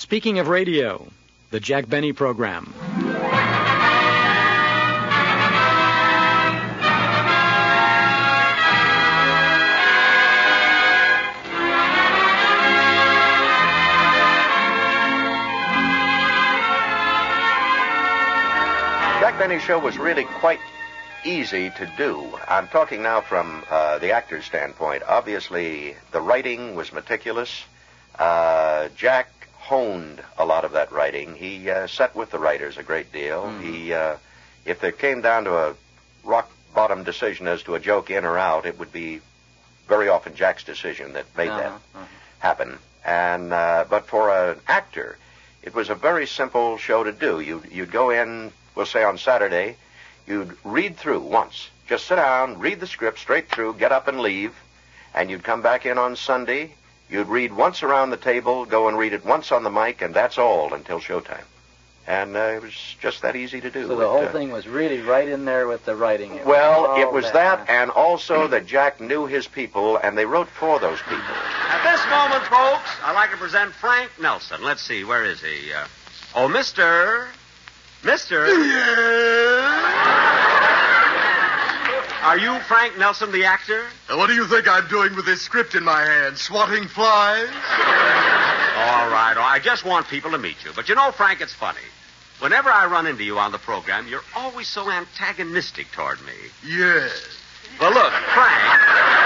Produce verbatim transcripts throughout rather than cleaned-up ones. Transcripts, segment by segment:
Speaking of radio, the Jack Benny Program. Jack Benny Show was really quite easy to do. I'm talking now from uh, the actor's standpoint. Obviously, the writing was meticulous. Uh, Jack honed a lot of that writing. He uh, sat with the writers a great deal. Mm. He, uh, if it came down to a rock-bottom decision as to a joke in or out, it would be very often Jack's decision that made uh-huh, that uh-huh. happen. And uh, but for an actor, it was a very simple show to do. You'd, you'd go in, we'll say on Saturday, you'd read through once. Just sit down, read the script straight through, get up and leave, and you'd come back in on Sunday. You'd read once around the table, go and read it once on the mic, and that's all until showtime. And uh, it was just that easy to do. So the it, whole uh, thing was really right in there with the writing. It well, was it was that, that, huh? and also that Jack knew his people, and they wrote for those people. At this moment, folks, I'd like to present Frank Nelson. Let's see, where is he? Uh, oh, Mister Mister Are you Frank Nelson, the actor? Uh, what do you think I'm doing with this script in my hand? Swatting flies? All right, all right. I just want people to meet you. But you know, Frank, it's funny. Whenever I run into you on the program, you're always so antagonistic toward me. Yes. Well, look, Frank...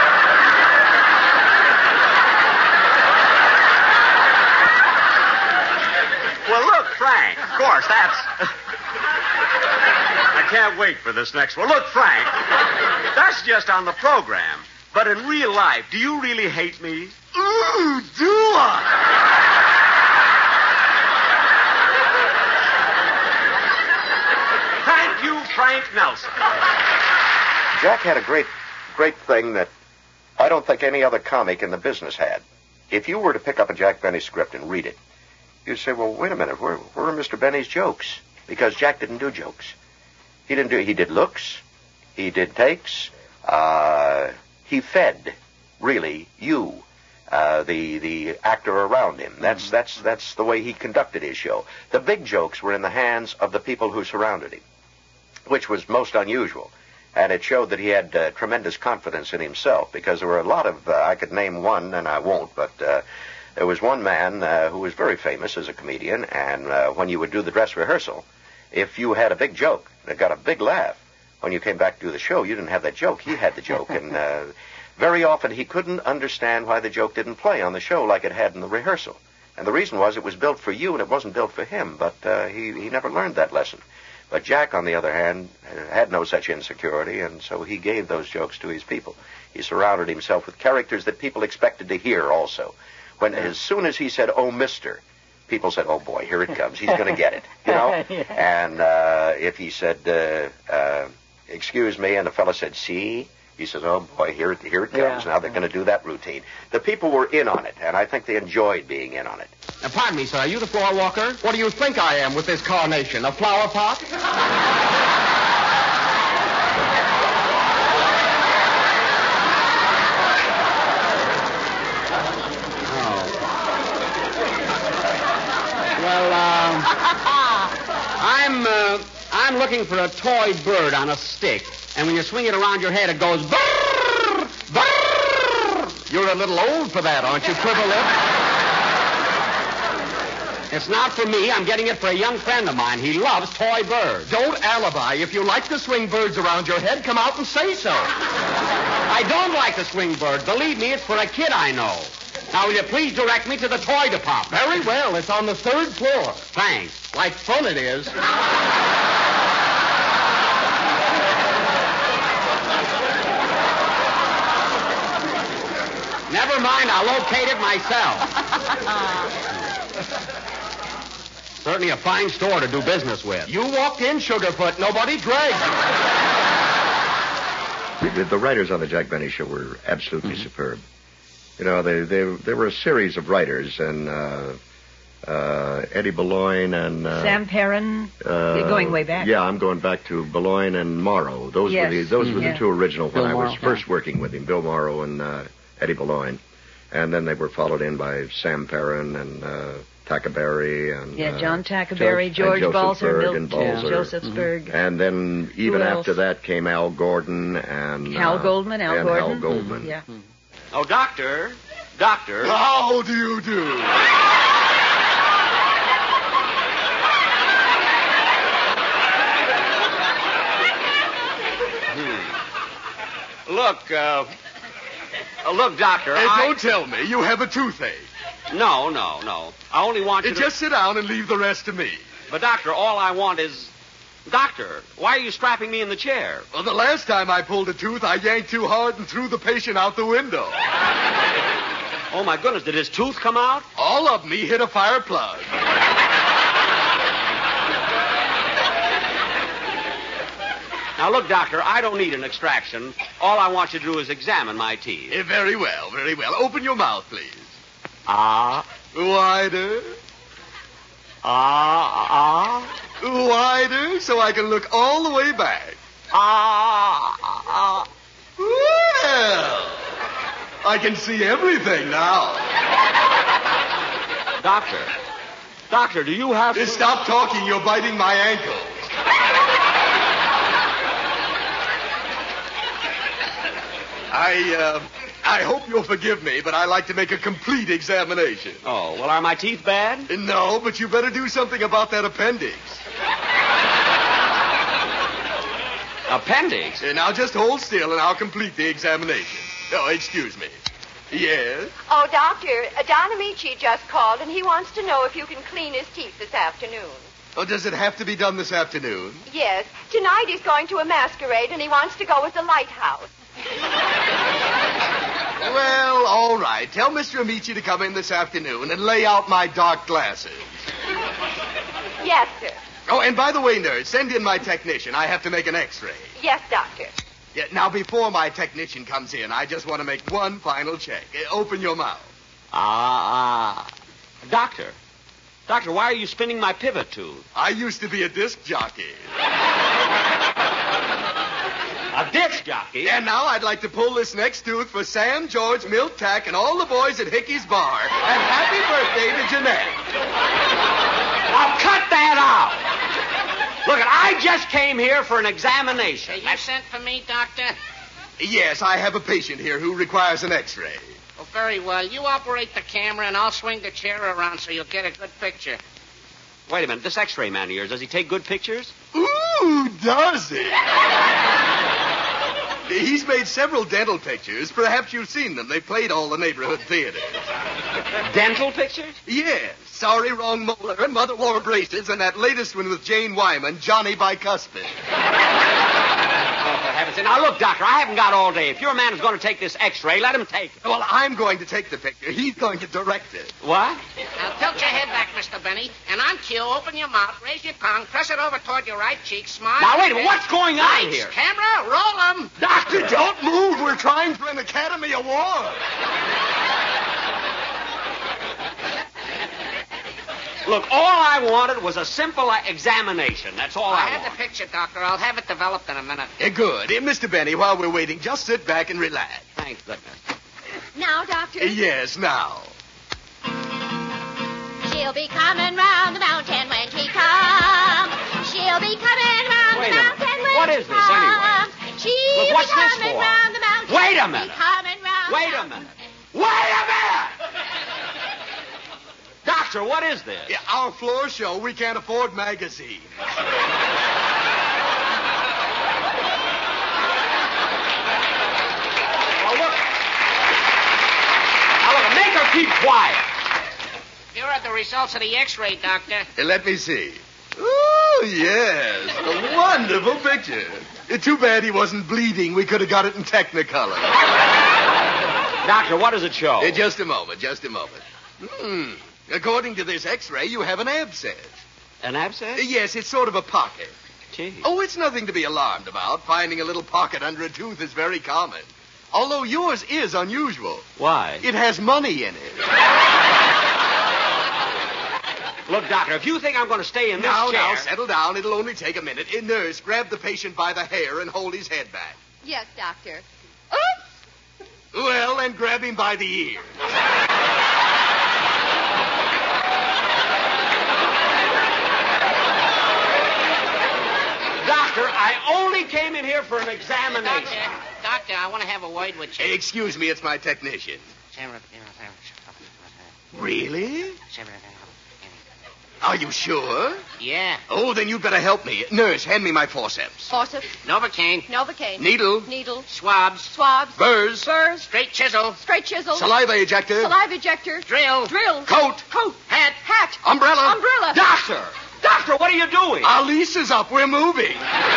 Well, look, Frank, of course, that's... I can't wait for this next one. Look, Frank, that's just on the program. But in real life, do you really hate me? Ooh, do I? Thank you, Frank Nelson. Jack had a great, great thing that I don't think any other comic in the business had. If you were to pick up a Jack Benny script and read it, you'd say, well, wait a minute, where, where are Mister Benny's jokes? Because Jack didn't do jokes. He didn't do, he did looks, he did takes, uh, he fed, really, you, uh, the, the actor around him. That's, that's, that's the way he conducted his show. The big jokes were in the hands of the people who surrounded him, which was most unusual. And it showed that he had uh, tremendous confidence in himself, because there were a lot of, uh, I could name one, and I won't, but uh, there was one man uh, who was very famous as a comedian, and uh, when you would do the dress rehearsal, if you had a big joke that got a big laugh, when you came back to do the show, you didn't have that joke. He had the joke, and uh, very often he couldn't understand why the joke didn't play on the show like it had in the rehearsal. And the reason was it was built for you, and it wasn't built for him, but uh, he, he never learned that lesson. But Jack, on the other hand, had no such insecurity, and so he gave those jokes to his people. He surrounded himself with characters that people expected to hear also. When as soon as he said, oh, mister, people said, oh, boy, here it comes. He's going to get it, you know? Yeah. And uh, if he said, uh, uh, excuse me, and the fellow said, see, he says, oh, boy, here, here it comes. Yeah. Now they're going to do that routine. The people were in on it, and I think they enjoyed being in on it. Now, pardon me, sir, are you the floor walker? What do you think I am with this carnation, a flower pot? Well, uh, I'm, uh, I'm looking for a toy bird on a stick. And when you swing it around your head, it goes brrr, brrr. You're a little old for that, aren't you, Quiver Lip? It's not for me. I'm getting it for a young friend of mine. He loves toy birds. Don't alibi. If you like to swing birds around your head, come out and say so. I don't like to swing birds. Believe me, it's for a kid I know. Now, will you please direct me to the toy department? Very well. It's on the third floor. Thanks. Like fun it is. Never mind, I'll locate it myself. Certainly a fine store to do business with. You walked in, Sugarfoot. Nobody dragged you. The, the writers on the Jack Benny Show were absolutely mm-hmm. superb. You know, they, they, there were a series of writers, and uh, uh, Eddie Boulogne and... Uh, Sam Perrin. Uh, You're going way back. Yeah, I'm going back to Boulogne and Morrow. Those yes. were the those mm-hmm. were yeah. the two original Bill when I was Morrow, first yeah. working with him, Bill Morrow and uh, Eddie Boulogne. And then they were followed in by Sam Perrin and uh, Tackaberry and Yeah, uh, John Tackaberry, Jo- George and Balser, Josephsburg Milt and Balser. Josephsburg. And then even Who else? after that came Al Gordon and Hal uh, Goldman, Al and Gordon. Hal Goldman. Yeah. Oh, doctor, doctor. How do you do? Look, uh, uh, look, doctor. Hey, I... don't tell me you have a toothache. No, no, no. I only want you Hey, to... just sit down and leave the rest to me. But, doctor, all I want is... Doctor, why are you strapping me in the chair? Well, the last time I pulled a tooth, I yanked too hard and threw the patient out the window. Oh, my goodness, did his tooth come out? All of me hit a fire plug. Now, look, doctor, I don't need an extraction. All I want you to do is examine my teeth. Eh, very well, very well. Open your mouth, please. Ah, Wider. ah, ah, Wider, so I can look all the way back. ah, ah. Well, I can see everything now. Doctor, doctor, do you have... Eh, Stop talking. You're biting my ankle. I, uh, I hope you'll forgive me, but I like to make a complete examination. Oh, well, are my teeth bad? No, but you better do something about that appendix. Appendix? Uh, now just hold still and I'll complete the examination. Oh, excuse me. Yes? Oh, Doctor, uh, Don Amici just called, and he wants to know if you can clean his teeth this afternoon. Oh, does it have to be done this afternoon? Yes. Tonight he's going to a masquerade, and he wants to go with the lighthouse. Well, all right. Tell Mister Amici to come in this afternoon and lay out my dark glasses. Yes, sir. Oh, and by the way, nurse, send in my technician. I have to make an x-ray. Yes, Doctor. Yeah, now, before my technician comes in, I just want to make one final check. Uh, open your mouth. Ah, ah. Doctor, doctor, why are you spinning my pivot tooth? I used to be a disc jockey. A disc jockey? And now I'd like to pull this next tooth for Sam, George, Milt, Tack, and all the boys at Hickey's Bar. And happy birthday to Jeanette. Now cut that out. Look, I just came here for an examination. You sent for me, Doctor? Yes, I have a patient here who requires an x-ray. Oh, very well. You operate the camera, and I'll swing the chair around so you'll get a good picture. Wait a minute, this x-ray man of yours, does he take good pictures? Ooh, does he? He's made several dental pictures. Perhaps you've seen them. They played all the neighborhood theaters. Dental pictures? Yes. Sorry, wrong molar, and Mother wore braces, and that latest one with Jane Wyman, Johnny Bicuspid. Oh, for heaven's sake. Now, look, doctor, I haven't got all day. If your man is going to take this x-ray, let him take it. Well, I'm going to take the picture. He's going to direct it. What? Now, tilt your head back, Mister Benny, and on cue, open your mouth, raise your tongue, press it over toward your right cheek, smile. Now, wait a minute, what's going on Lights, here? Camera, roll 'em. Doctor, don't move. We're trying for an Academy Award. Look, all I wanted was a simple uh, examination. That's all I, I want. have the picture, Doctor. I'll have it developed in a minute. Uh, good. Uh, Mister Benny, while we're waiting, just sit back and relax. Thank goodness. Now, Doctor. Uh, yes, now. She'll be coming round the mountain when she comes. She'll be coming round Wait the a minute. mountain when What she is this, anyway? comes. She'll Look, what's be this coming for? round the mountain. Wait a She'll be minute. coming round Wait the a mountain. minute. Wait a minute! Doctor, what is this? Yeah, our floor show, we can't afford magazines. Now, look. Now, look, make her keep quiet. Here are the results of the x-ray, Doctor. Uh, let me see. Oh, yes. A wonderful picture. Uh, too bad he wasn't bleeding. We could have got it in Technicolor. Doctor, what does it show? Uh, just a moment, just a moment. Hmm. According to this x-ray, you have an abscess. An abscess? Uh, yes, it's sort of a pocket. Gee. Oh, it's nothing to be alarmed about. Finding a little pocket under a tooth is very common. Although yours is unusual. Why? It has money in it. Look, Doctor, if you think I'm going to stay in this Now, chair... now, settle down. It'll only take a minute. Uh, nurse, grab the patient by the hair and hold his head back. Yes, Doctor. Oops! Well, then grab him by the ear. we came in here for an examination. Doctor, doctor, I want to have a word with you. Hey, excuse me, it's my technician. Really? Are you sure? Yeah. Oh, then you'd better help me. Nurse, hand me my forceps. Forceps. Novocaine. Novocaine. Needle. Needle. Swabs. Swabs. Burrs. Burrs. Straight chisel. Straight chisel. Saliva ejector. Saliva ejector. Drill. Drill. Coat. Coat. Hat. Hat. Umbrella. Umbrella. Doctor! Doctor, what are you doing? Our lease is up. We're moving.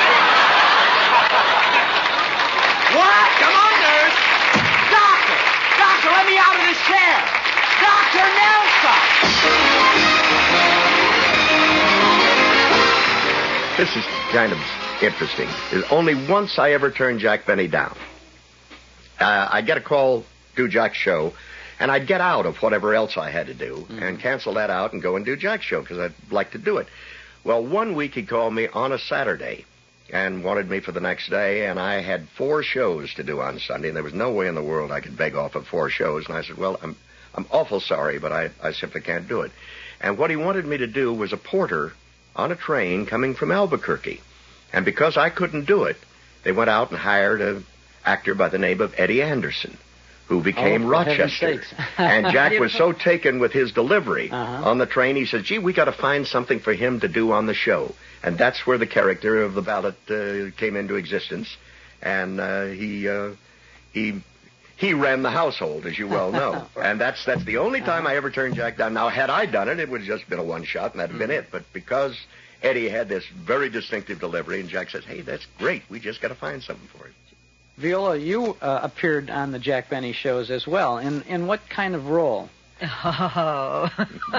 What? Come on, nurse. Doctor! Doctor, let me out of this chair. Doctor Nelson! This is kind of interesting. There's only once I ever turned Jack Benny down. Uh, I'd get a call, do Jack's show, and I'd get out of whatever else I had to do mm-hmm. and cancel that out and go and do Jack's show because I'd like to do it. Well, one week he called me on a Saturday and wanted me for the next day, and I had four shows to do on Sunday, and there was no way in the world I could beg off of four shows. And I said, well, I'm I'm awful sorry, but I, I simply can't do it. And what he wanted me to do was a porter on a train coming from Albuquerque. And because I couldn't do it, they went out and hired an actor by the name of Eddie Anderson, who became oh, Rochester. And Jack was so taken with his delivery uh-huh. on the train, he said, gee, we got to find something for him to do on the show. And that's where the character of the valet uh, came into existence. And uh, he uh, he he ran the household, as you well know. And that's that's the only time I ever turned Jack down. Now, had I done it, it would have just been a one-shot, and that would have been it. But because Eddie had this very distinctive delivery, and Jack says, hey, that's great. We just got to find something for it. Viola, you uh, appeared on the Jack Benny shows as well. In in what kind of role? Oh.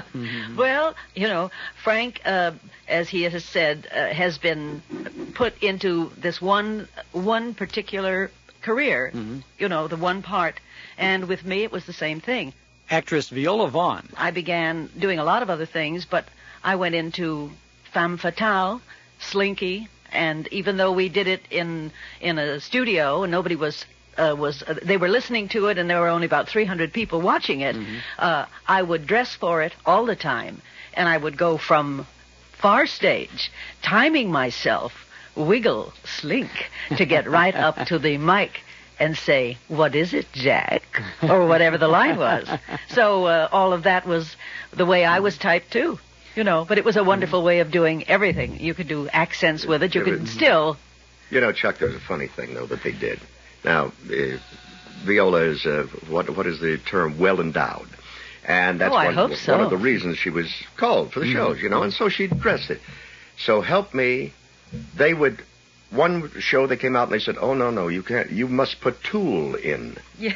Well, you know, Frank, uh, as he has said, uh, has been put into this one one particular career, mm-hmm. you know, the one part. And with me, it was the same thing. Actress Viola Vaughn. I began doing a lot of other things, but I went into Femme Fatale, Slinky, and even though we did it in in a studio and nobody was uh, was uh, they were listening to it and there were only about three hundred people watching it, mm-hmm. uh, I would dress for it all the time, and I would go from far stage, timing myself, wiggle, slink, to get right up to the mic and say, what is it, Jack? Or whatever the line was. So uh, all of that was the way I was typed, too. You know, but it was a wonderful way of doing everything. You could do accents with it. You could still... You know, Chuck, there's a funny thing, though, that they did. Now, uh, Viola is, uh, what what is the term, well-endowed. And that's oh, I one, hope so. one of the reasons she was called for the mm-hmm. shows, you know, and so she dressed it. So help me, they would... One show they came out and they said, oh, no, no, you can't. You must put Tool in. Yeah.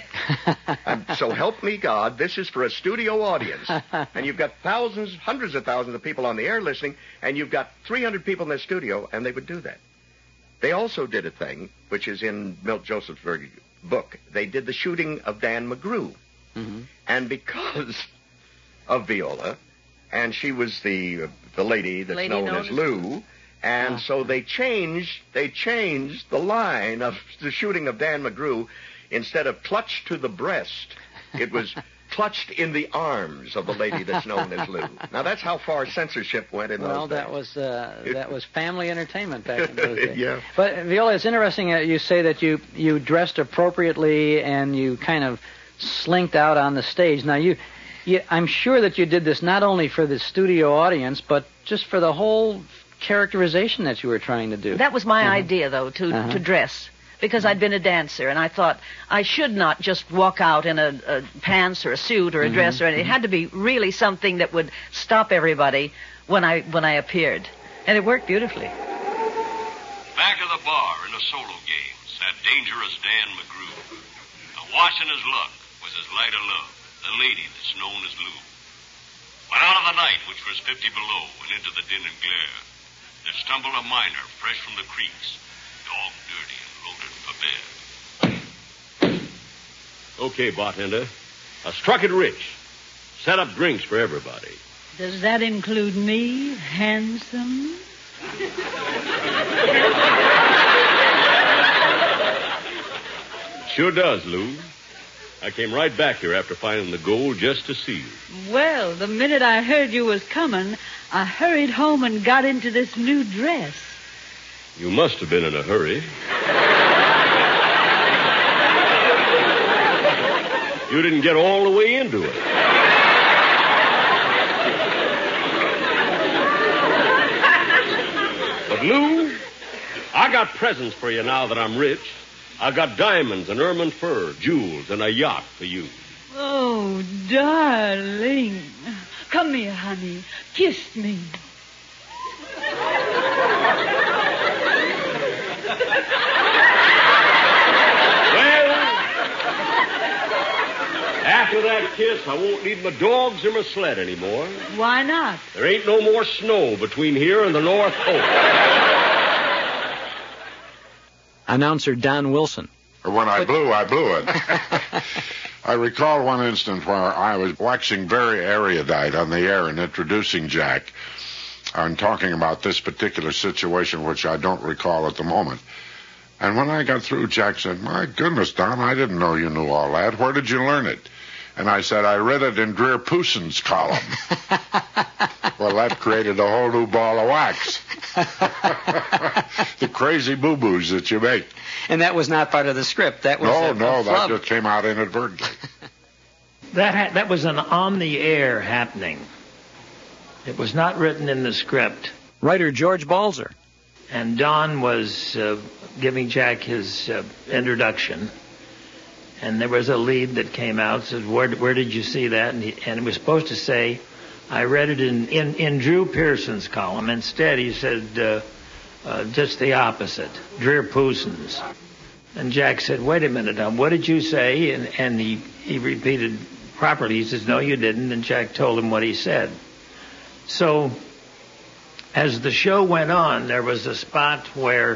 And so help me God, this is for a studio audience. And you've got thousands, hundreds of thousands of people on the air listening, and you've got three hundred people in their studio, and they would do that. They also did a thing, which is in Milt Joseph's book. They did the shooting of Dan McGrew. Mm-hmm. And because of Viola, and she was the, uh, the lady that's lady known, known as, as Lou, and uh-huh. so they changed they changed the line of the shooting of Dan McGrew. Instead of clutched to the breast, it was clutched in the arms of the lady that's known as Lou. Now, that's how far censorship went in well, those days. Well, that was uh, that was family entertainment back in those days. Yeah. But, Viola, it's interesting that you say that you, you dressed appropriately and you kind of slinked out on the stage. Now, you, you, I'm sure that you did this not only for the studio audience, but just for the whole characterization that you were trying to do. That was my uh-huh. idea, though, to, uh-huh. to dress. Because I'd been a dancer, and I thought I should not just walk out in a, a pants or a suit or a mm-hmm. dress or anything. It had to be really something that would stop everybody when I when I appeared. And it worked beautifully. Back of the bar in a solo game sat dangerous Dan McGrew. A washing his luck was his light of love, the lady that's known as Lou. When out of the night, which was fifty below, and into the din and glare, there stumbled a miner fresh from the creeks, dog dirty and loaded for bear. Okay, bartender. I struck it rich. Set up drinks for everybody. Does that include me, handsome? Sure does, Lou. I came right back here after finding the gold just to see you. Well, the minute I heard you was coming, I hurried home and got into this new dress. You must have been in a hurry. You didn't get all the way into it. But, Lou, I got presents for you now that I'm rich. I got diamonds and ermine fur, jewels, and a yacht for you. Oh, darling. Come here, honey. Kiss me. After that kiss, I won't need my dogs or my sled anymore. Why not? There ain't no more snow between here and the North Pole. Announcer Don Wilson. When I blew, I blew it. I recall one instance where I was waxing very erudite on the air and introducing Jack and talking about this particular situation, which I don't recall at the moment. And when I got through, Jack said, "My goodness, Don, I didn't know you knew all that. Where did you learn it?" And I said, "I read it in Dreer Poussin's column." Well, that created a whole new ball of wax. The crazy boo-boos that you make. And that was not part of the script. That was No, a, no, a that just came out inadvertently. That ha- that was an on-the-air happening. It was not written in the script. Writer George Balzer. And Don was uh, giving Jack his uh, introduction. And there was a lead that came out, says, where, where did you see that? And, he, and it was supposed to say, I read it in, in, in Drew Pearson's column. Instead, he said uh, uh, just the opposite, Dreer Poussin's. And Jack said, wait a minute, now, what did you say? And, and he, he repeated properly. He says, no, you didn't. And Jack told him what he said. So as the show went on, there was a spot where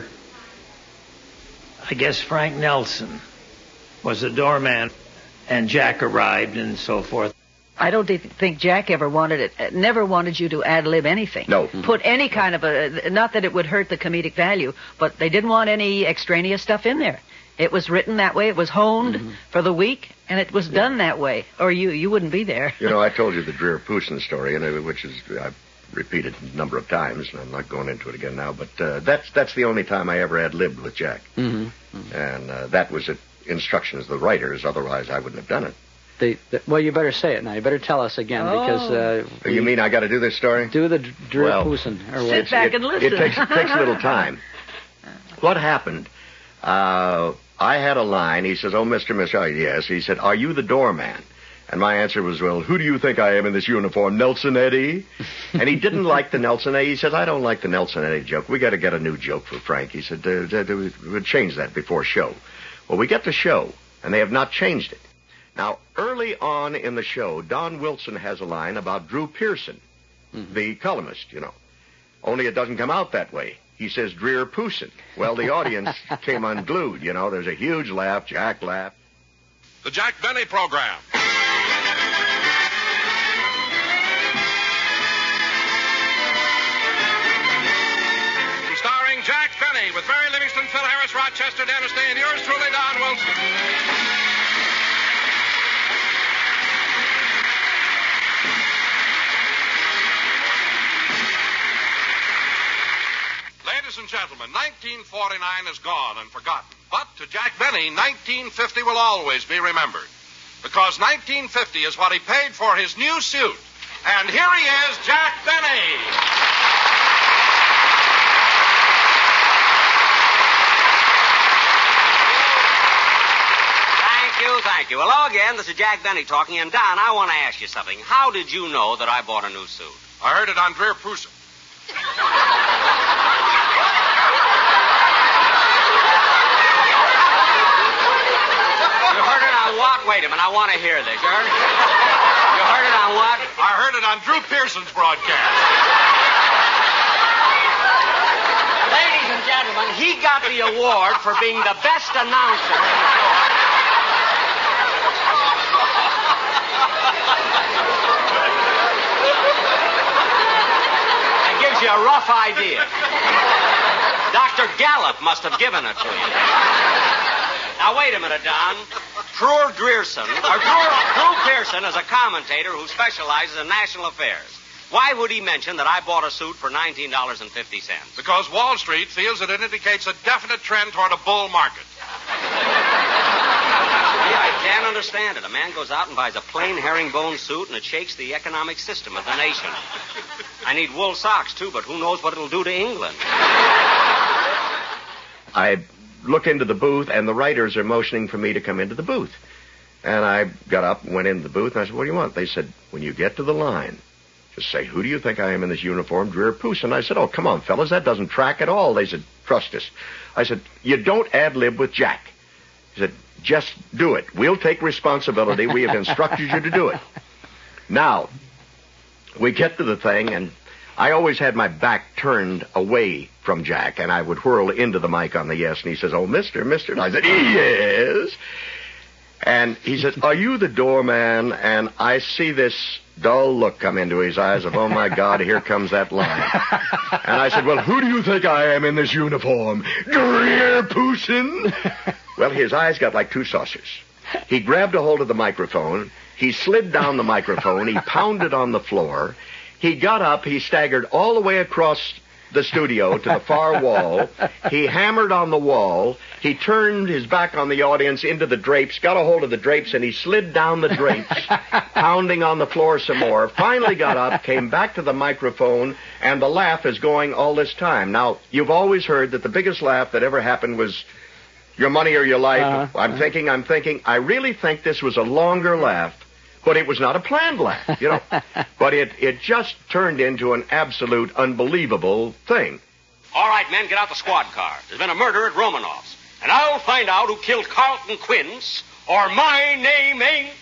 I guess Frank Nelson was a doorman, and Jack arrived and so forth. I don't think Jack ever wanted it, never wanted you to ad-lib anything. No. Put any kind of a, not that it would hurt the comedic value, but they didn't want any extraneous stuff in there. It was written that way, it was honed mm-hmm. for the week, and it was yeah. done that way, or you you wouldn't be there. You know, I told you the Dreer Poussin story, and it, which is, I've repeated a number of times, and I'm not going into it again now, but uh, that's that's the only time I ever ad-libbed with Jack. Mm-hmm. Mm-hmm. And uh, that was at instructions of the writers, otherwise I wouldn't have done it. The, the, well, you better say it now. You better tell us again, oh. because... Uh, we, you mean I got to do this story? Do the Dreer well, Poussin. Or what? Sit back it, and listen. It takes, it takes a little time. What happened? Uh, I had a line. He says, oh, Mister Mister, oh, yes. He said, are you the doorman? And my answer was, well, who do you think I am in this uniform, Nelson Eddy? And he didn't like the Nelson Eddy. He said, I don't like the Nelson Eddy joke. We got to get a new joke for Frank. He said, uh, uh, we'll change that before show. Well, we get to show, and they have not changed it. Now, early on in the show, Don Wilson has a line about Drew Pearson, mm-hmm. the columnist, you know. Only it doesn't come out that way. He says Dreer Poussin. Well, the audience came unglued, you know. There's a huge laugh. Jack laughed. The Jack Benny Program. Starring Jack Benny with Barry Livingston, Phil Harris, Rochester, Dennis Day, and yours truly, Don Wilson. Ladies and gentlemen, nineteen forty-nine is gone and forgotten. But to Jack Benny, nineteen fifty will always be remembered. Because nineteen fifty is what he paid for his new suit. And here he is, Jack Benny. Thank you, thank you. Hello again, this is Jack Benny talking. And Don, I want to ask you something. How did you know that I bought a new suit? I heard it on Dreer Poussin. What? Wait a minute, I want to hear this. You heard it? You heard it on what? I heard it on Drew Pearson's broadcast. Ladies and gentlemen, he got the award for being the best announcer in the show. That gives you a rough idea. Doctor Gallup must have given it to you. Now, wait a minute, Don. Drew Grierson, or Drew, Drew Pearson is a commentator who specializes in national affairs. Why would he mention that I bought a suit for nineteen dollars and fifty cents? Because Wall Street feels that it indicates a definite trend toward a bull market. Yeah, I can't understand it. A man goes out and buys a plain herringbone suit, and it shakes the economic system of the nation. I need wool socks, too, but who knows what it'll do to England. I look into the booth, and the writers are motioning for me to come into the booth. And I got up and went into the booth, and I said, what do you want? They said, when you get to the line, just say, who do you think I am in this uniform? Dreer Pooson. I said, oh, come on, fellas, that doesn't track at all. They said, trust us. I said, you don't ad-lib with Jack. He said, just do it. We'll take responsibility. We have instructed you to do it. Now, we get to the thing, and I always had my back turned away from Jack, and I would whirl into the mic on the yes, and he says, oh, mister, mister. And I said, yes. And he said, are you the doorman? And I see this dull look come into his eyes of, oh, my God, here comes that line. And I said, well, who do you think I am in this uniform? Dreer Pooson? Well, his eyes got like two saucers. He grabbed a hold of the microphone. He slid down the microphone. He pounded on the floor. He got up. He staggered all the way across the studio to the far wall. He hammered on the wall. He turned his back on the audience into the drapes, got a hold of the drapes, and he slid down the drapes, pounding on the floor some more. Finally got up, came back to the microphone, and the laugh is going all this time. Now, you've always heard that the biggest laugh that ever happened was your money or your life. Uh-huh. I'm thinking, I'm thinking. I really think this was a longer laugh. But it was not a planned laugh, you know. But it, it just turned into an absolute unbelievable thing. All right, men, get out the squad car. There's been a murder at Romanoff's. And I'll find out who killed Carlton Quince, or my name ain't...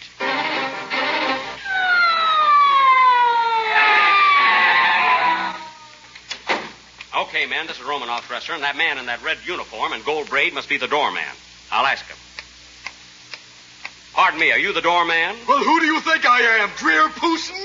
Okay, men, this is Romanoff's restaurant. That man in that red uniform and gold braid must be the doorman. I'll ask him. Pardon me, are you the doorman? Well, who do you think I am, Dreer Pooson?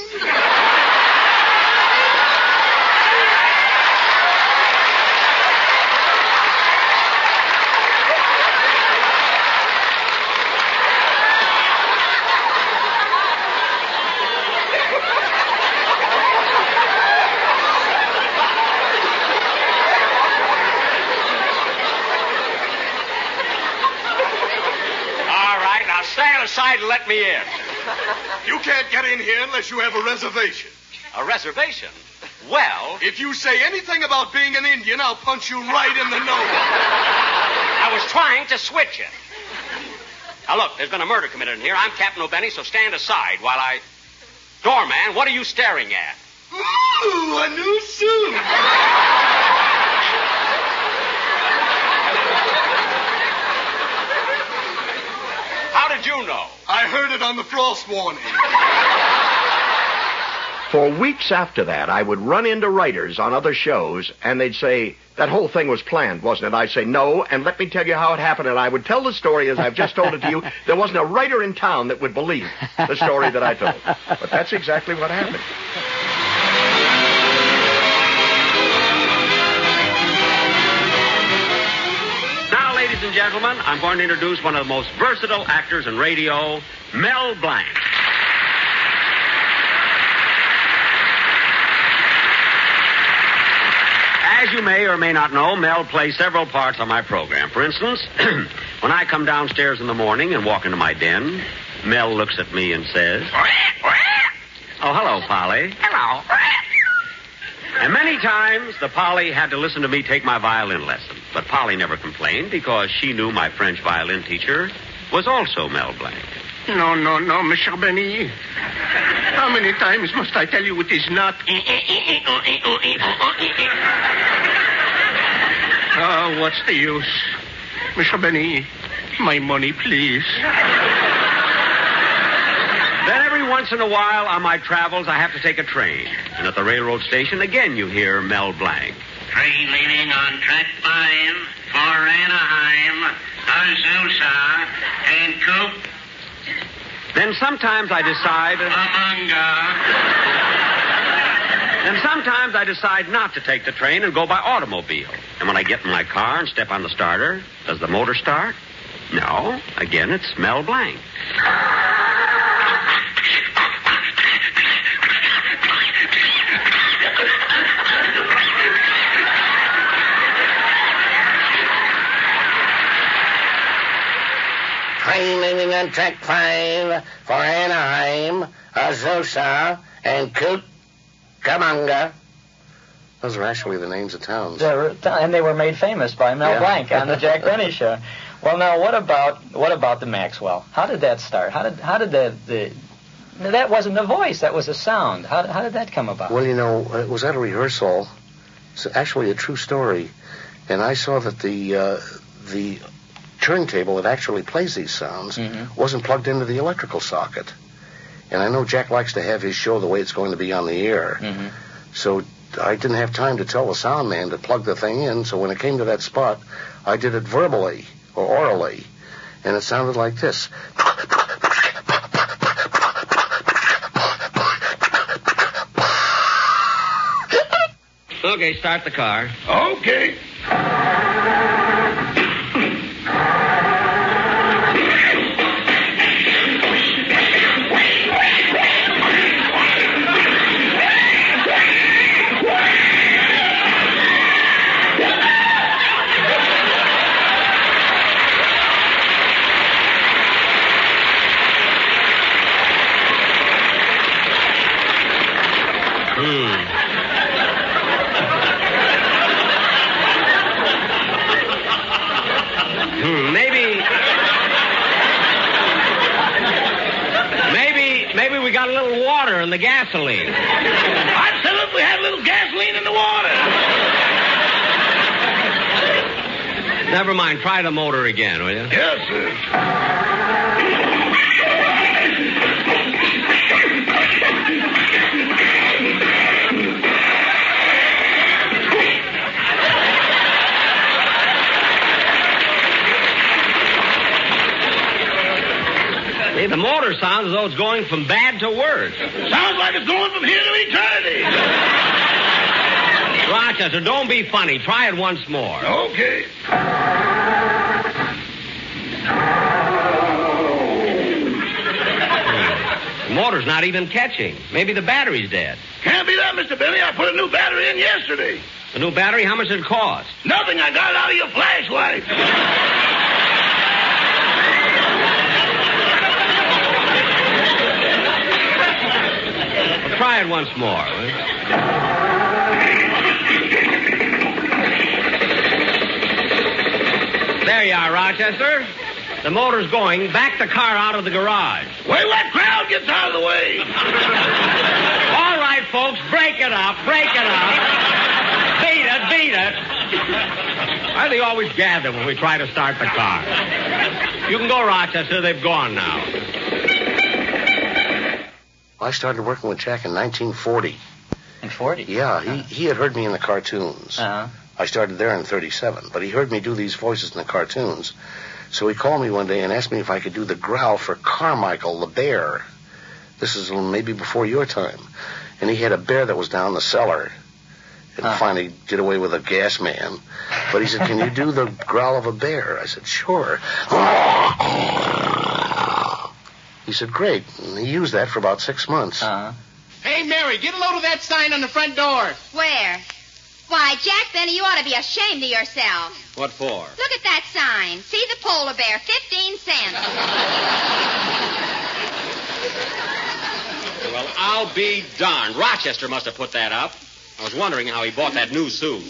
Stand aside and let me in. You can't get in here unless you have a reservation. A reservation? Well... If you say anything about being an Indian, I'll punch you right in the nose. I was trying to switch it. Now, look, there's been a murder committed in here. I'm Captain O'Benny, so stand aside while I... Doorman, what are you staring at? Ooh, a new suit. How did you know? I heard it on the frost warning. For weeks after that, I would run into writers on other shows, and they'd say, that whole thing was planned, wasn't it? I'd say, no, and let me tell you how it happened, and I would tell the story as I've just told it to you. There wasn't a writer in town that would believe the story that I told. But that's exactly what happened. Ladies and gentlemen, I'm going to introduce one of the most versatile actors in radio, Mel Blanc. As you may or may not know, Mel plays several parts on my program. For instance, when I come downstairs in the morning and walk into my den, Mel looks at me and says, oh, hello, Polly. Hello. And many times, the Polly had to listen to me take my violin lesson. But Polly never complained because she knew my French violin teacher was also Mel Blanc. No, no, no, Monsieur Benny. How many times must I tell you it is not? Oh, what's the use? Monsieur Benny, my money, please. Then every once in a while on my travels, I have to take a train. And at the railroad station, again you hear Mel Blanc. Train leaving on track five for Anaheim, Azusa, and Coop. Then sometimes I decide... Then sometimes I decide not to take the train and go by automobile. And when I get in my car and step on the starter, does the motor start? No. Again, it's Mel Blanc. train leaving on track five for Anaheim, Azusa, and Cucamonga. Those are actually the names of towns. They were, and they were made famous by Mel Yeah. Blanc on the Jack Benny Show. Well, now what about what about the Maxwell? How did that start? How did how did the the that wasn't a voice, that was a sound. How how did that come about? Well, you know, it was at a rehearsal. It's actually a true story, and I saw that the uh, the turntable that actually plays these sounds Mhm. wasn't plugged into the electrical socket. And I know Jack likes to have his show the way it's going to be on the air. Mhm. So I didn't have time to tell the sound man to plug the thing in, so when it came to that spot, I did it verbally or orally, and it sounded like this. Okay, start the car. Okay. Hmm, maybe. Maybe, maybe we got a little water in the gasoline. I'd tell if we had a little gasoline in the water. Never mind. Try the motor again, will you? Yes, sir. Hey, the motor sounds as though it's going from bad to worse. Sounds like it's going from here to eternity. Rochester, don't be funny. Try it once more. Okay. The motor's not even catching. Maybe the battery's dead. Can't be that, Mister Benny. I put a new battery in yesterday. A new battery? How much did it cost? Nothing. I got it out of your flashlight. Well, try it once more. Will you? There you are, Rochester. The motor's going. Back the car out of the garage. Wait till that crowd gets out of the way. All right, folks, break it up. Break it up. Beat it, beat it. Why do they always gather when we try to start the car? You can go, Rochester. They've gone now. I started working with Jack in nineteen forty. In forty? Yeah, he, he had heard me in the cartoons. Uh-huh. I started there in thirty-seven, but he heard me do these voices in the cartoons. So he called me one day and asked me if I could do the growl for Carmichael the bear. This is maybe before your time. And he had a bear that was down the cellar and Huh. finally did away with a gas man. But he said, can you do the growl of a bear? I said, sure. He said, great. And he used that for about six months. Uh-huh. Hey, Mary, get a load of that sign on the front door. Where? Why, Jack Benny, you ought to be ashamed of yourself. What for? Look at that sign. See the polar bear, fifteen cents. Well, I'll be darned. Rochester must have put that up. I was wondering how he bought that new suit.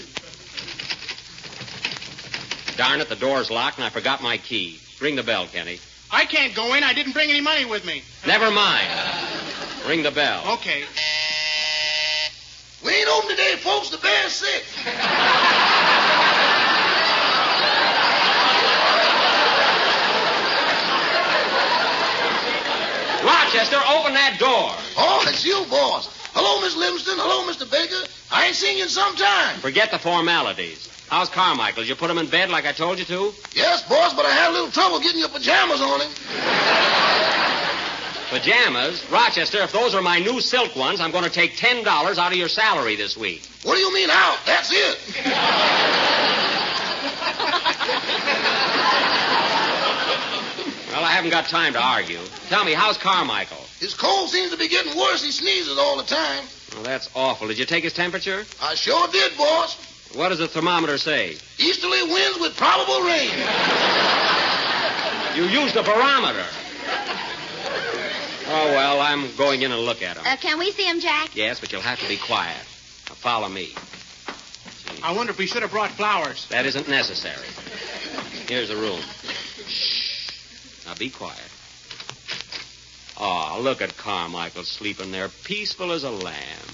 Darn it, the door's locked and I forgot my key. Ring the bell, Kenny. I can't go in. I didn't bring any money with me. Never mind. Ring the bell. Okay. We ain't open today, folks. The bear's sick. Rochester, open that door. Oh, it's you, boss. Hello, Miss Livingston. Hello, Mister Baker. I ain't seen you in some time. Forget the formalities. How's Carmichael? Did you put him in bed like I told you to? Yes, boss, but I had a little trouble getting your pajamas on him. Pajamas? Rochester, if those are my new silk ones, I'm going to take ten dollars out of your salary this week. What do you mean out? That's it. Well, I haven't got time to argue. Tell me, how's Carmichael? His cold seems to be getting worse. He sneezes all the time. Well, that's awful. Did you take his temperature? I sure did, boss. What does the thermometer say? Easterly winds with probable rain. You used a barometer. Oh, well, I'm going in and look at him. Uh, can we see him, Jack? Yes, but you'll have to be quiet. Now, follow me. I wonder if we should have brought flowers. That isn't necessary. Here's the room. Shh. Now, be quiet. Oh, look at Carmichael sleeping there, peaceful as a lamb.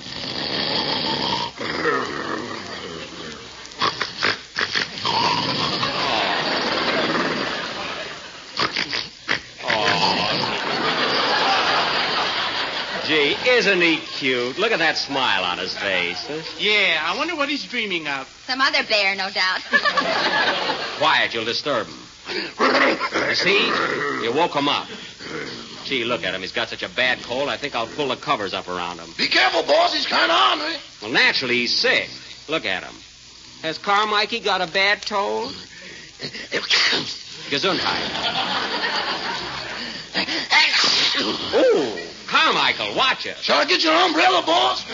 Gee, isn't he cute? Look at that smile on his face. Yeah, I wonder what he's dreaming of. Some other bear, no doubt. Quiet, you'll disturb him. You see? You woke him up. Gee, look at him. He's got such a bad cold, I think I'll pull the covers up around him. Be careful, boss. He's kind of ornery. Well, naturally, he's sick. Look at him. Has Carmikey got a bad cold? Gesundheit. Ooh, Carmichael, watch it. Shall I get your umbrella, boss?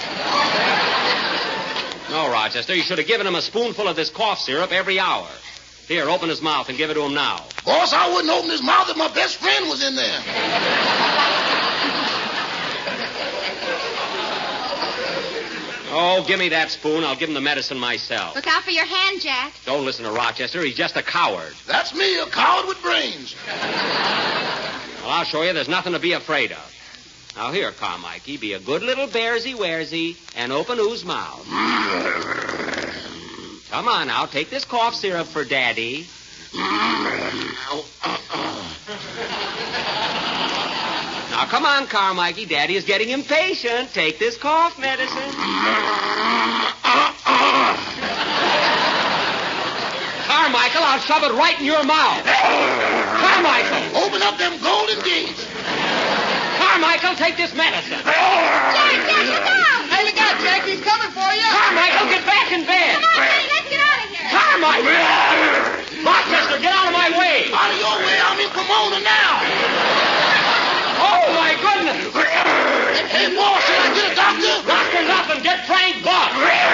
No, Rochester, you should have given him a spoonful of this cough syrup every hour. Here, open his mouth and give it to him now. Boss, I wouldn't open his mouth if my best friend was in there. Oh, give me that spoon. I'll give him the medicine myself. Look out for your hand, Jack. Don't listen to Rochester. He's just a coward. That's me, a coward with brains. Well, I'll show you there's nothing to be afraid of. Now, here, Carmikey, be a good little bearsy-wearsy and open whose mouth. Come on now, take this cough syrup for Daddy. Now, come on, Carmikey. Daddy is getting impatient. Take this cough medicine. Carmichael, I'll shove it right in your mouth. Carmichael! Open up them golden gates. Carmichael, take this medicine. Jack, Jack, look out! Hey, look out, Jack. He's coming for you. Carmichael, get back in bed. Come on, honey, let's get out of here. Carmichael! Rochester, get out of my way. Out of your way, I'm in Pomona now. Oh, my goodness. Hey, boss, should I get a doctor? Doctor, nothing. Get Frank Buck.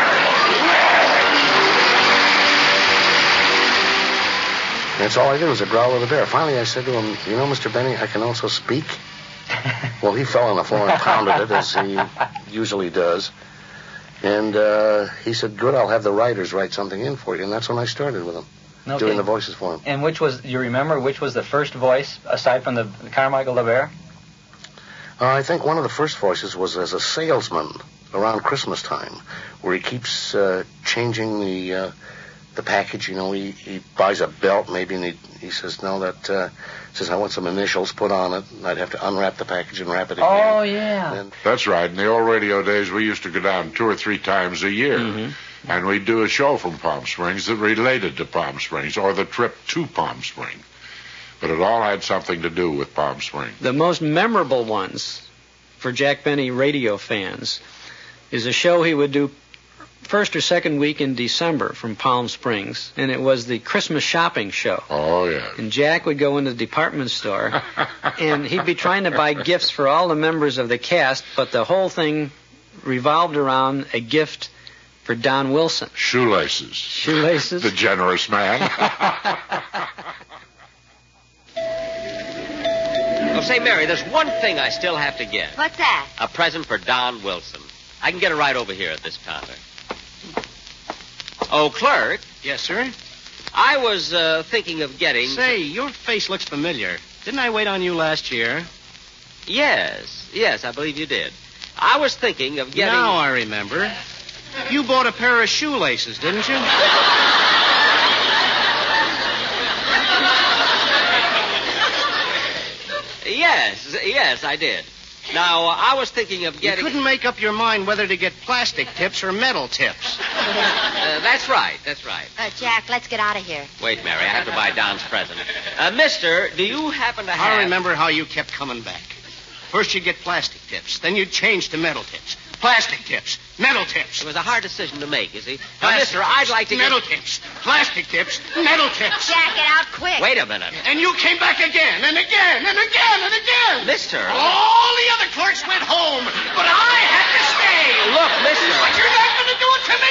That's all I did was a growl of the bear. Finally, I said to him, you know, Mister Benny, I can also speak. Well, he fell on the floor and pounded it, as he usually does. And uh, he said, good, I'll have the writers write something in for you. And that's when I started with him, okay. doing the voices for him. And which was, you remember, which was the first voice, aside from the Carmichael LeBear? Uh, I think one of the first voices was as a salesman around Christmas time, where he keeps uh, changing the uh, the package. You know, he, he buys a belt maybe, and he, he says, no, that uh, says, I want some initials put on it. And I'd have to unwrap the package and wrap it again. Oh, yeah. And That's right. In the old radio days, we used to go down two or three times a year. Mm-hmm. And we'd do a show from Palm Springs that related to Palm Springs or the trip to Palm Springs. But it all had something to do with Palm Springs. The most memorable ones for Jack Benny radio fans is a show he would do first or second week in December from Palm Springs, and it was the Christmas shopping show. Oh, yeah. And Jack would go into the department store, and he'd be trying to buy gifts for all the members of the cast, but the whole thing revolved around a gift for Don Wilson. Shoelaces. Shoelaces? The generous man. Oh, say, Mary, there's one thing I still have to get. What's that? A present for Don Wilson. I can get it right over here at this counter. Oh, clerk. Yes, sir? I was uh, thinking of getting... Say, your face looks familiar. Didn't I wait on you last year? Yes, yes, I believe you did. I was thinking of getting... Now I remember. You bought a pair of shoelaces, didn't you? Yes, yes, I did. Now, uh, I was thinking of getting... You couldn't make up your mind whether to get plastic tips or metal tips. Uh, that's right, that's right. Uh, Jack, let's get out of here. Wait, Mary, I have to buy Don's present. Uh, mister, do you happen to have... I remember how you kept coming back. First you'd get plastic tips, then you'd change to metal tips. Plastic tips, metal tips. It was a hard decision to make, you see. Now, Plastic mister, I'd like to metal get... tips, plastic tips, metal tips. Jack, get out quick. Wait a minute. And you came back again and again and again and again. Mister. All the other clerks went home, but I had to stay. Look, mister. But you're not going to do it to me.